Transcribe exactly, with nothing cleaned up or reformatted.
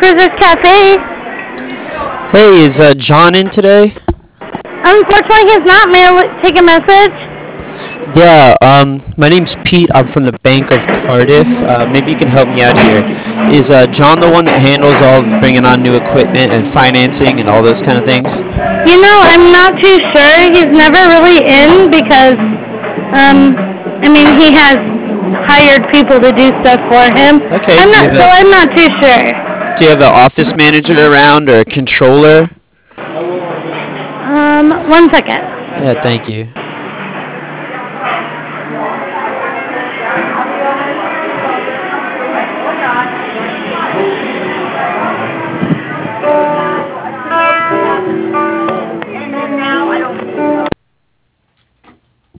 Cruisers Cafe. Hey, is uh, John in today? Unfortunately, he's not. May I take a message? Yeah, um, my name's Pete. I'm from the Bank of Cardiff. Uh, maybe you can help me out here. Is uh, John the one that handles all of bringing on new equipment and financing and all those kind of things? You know, I'm not too sure. He's never really in because, um, I mean, he has hired people to do stuff for him. Okay. I'm Do you not, have so a I'm not too sure. Do you have an office manager around or a controller? Um, one second. Yeah, thank you.